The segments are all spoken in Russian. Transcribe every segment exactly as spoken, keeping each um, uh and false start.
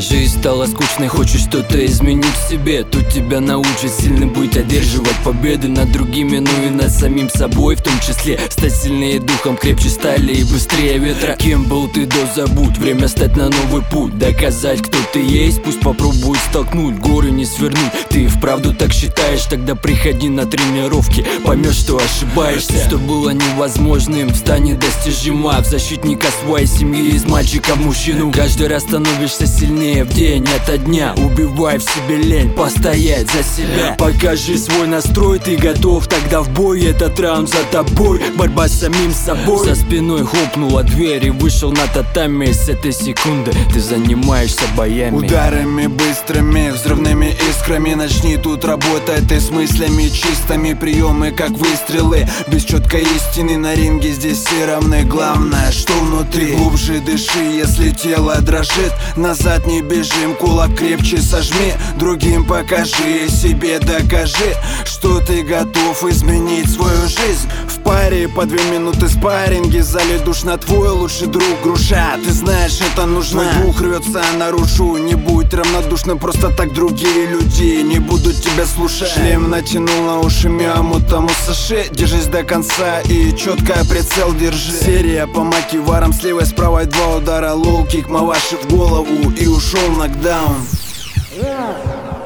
Жизнь стала скучной, хочешь что-то изменить в себе. Тут тебя научат сильным быть, одерживать победы над другими, ну и над самим собой в том числе. Стать сильнее духом, крепче стали и быстрее ветра. Кем был ты, до забудь, время стать на новый путь. Доказать, кто ты есть, пусть попробует столкнуть, горы не свернуть. Ты вправду так считаешь, тогда приходи на тренировки, поймешь, что ошибаешься. Что было невозможным, станет достижимо. В защитника своей семьи, из мальчика в мужчину. Каждый раз становишься сильнее в день ото дня. Убивай в себе лень, постоять за себя. Покажи свой настрой, ты готов, тогда в бой. Этот раунд за тобой, борьба с самим собой. За спиной хлопнула дверь и вышел на татами. С этой секунды ты занимаешься боями. Ударами быстрыми, взрывными искрами. Начни тут работать ты с мыслями чистыми. Приемы как выстрелы, без четкой истины. На ринге здесь все равны, главное, что внутри. Глубже дыши, если тело дрожит. Назад не бежим, кулак крепче сожми. Другим покажи, себе докажи, что ты готов изменить свою жизнь. В паре по две минуты спарринги. В зале душно, твой лучший друг груша. Ты знаешь, это нужно. Твой дух рвется наружу. Не будь равнодушным, просто так другие люди не будут тебя слушать. Шлем натянул на уши Миаму тому Саши. Держись до конца и четко прицел держи. Серия по макиварам, с левой, с правой два удара. Лоу-кик, маваши в голову и ушел нокдаун. Раз,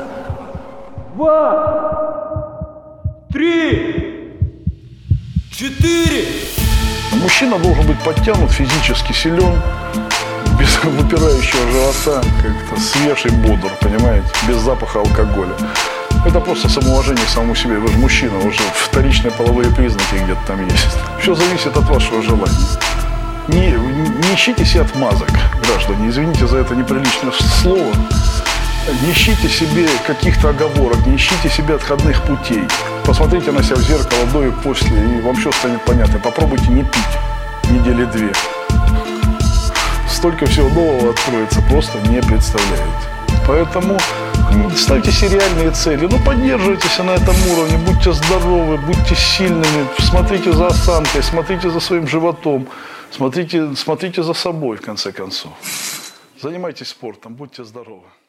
два, три, четыре. Мужчина должен быть подтянут, физически силен, без выпирающего живота, как-то свеж и бодр, понимаете, без запаха алкоголя. Это просто самоуважение к самому себе. Вы же мужчина, уже вторичные половые признаки где-то там есть. Все зависит от вашего желания. Не, не ищите себе отмазок, граждане, извините за это неприличное слово. Не ищите себе каких-то оговорок, не ищите себе отходных путей. Посмотрите на себя в зеркало до и после, и вам все станет понятно. Попробуйте не пить недели две. Столько всего нового откроется, просто не представляете. Поэтому ставьте себе реальные цели, ну поддерживайтесь на этом уровне, будьте здоровы, будьте сильными, смотрите за осанкой, смотрите за своим животом, смотрите, смотрите за собой в конце концов. Занимайтесь спортом, будьте здоровы.